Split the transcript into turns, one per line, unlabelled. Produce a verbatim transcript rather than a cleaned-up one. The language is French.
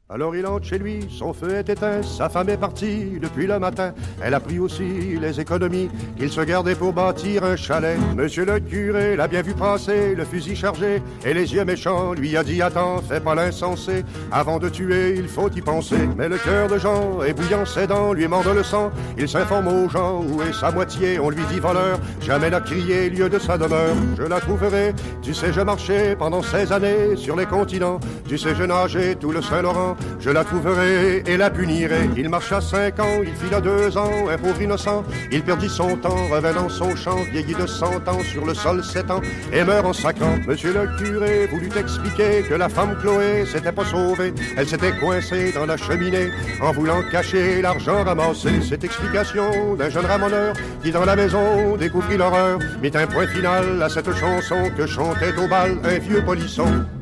Alors il entre chez lui, son feu est éteint, sa femme est partie depuis le matin. Elle a pris aussi les économies qu'il se gardait pour bâtir un chalet. Monsieur le curé l'a bien vu passer, le fusil chargé et les yeux méchants, lui a dit attends, fais pas l'insensé. Avant de tuer, il faut y penser. Mais le cœur de Jean est bouillant, ses dents lui mordent le sang. Il s'informe aux gens où est sa moitié, on lui dit voleur. Jamais n'a crié lieu de sa demeure. Je la trouverai, tu sais je marchais pendant seize années sur les continents. Tu sais je nageais tout le Saint-Laurent. Je la trouverai et la punirai. Il marcha cinq ans, il fila deux ans, un pauvre innocent. Il perdit son temps, revint dans son champ, vieilli de cent ans, sur le sol sept ans, et meurt en sacrant. Monsieur le curé voulut expliquer que la femme Chloé s'était pas sauvée. Elle s'était coincée dans la cheminée, en voulant cacher l'argent ramassé. Cette explication d'un jeune ramoneur qui dans la maison découvrit l'horreur mit un point final à cette chanson que chantait au bal un vieux polisson.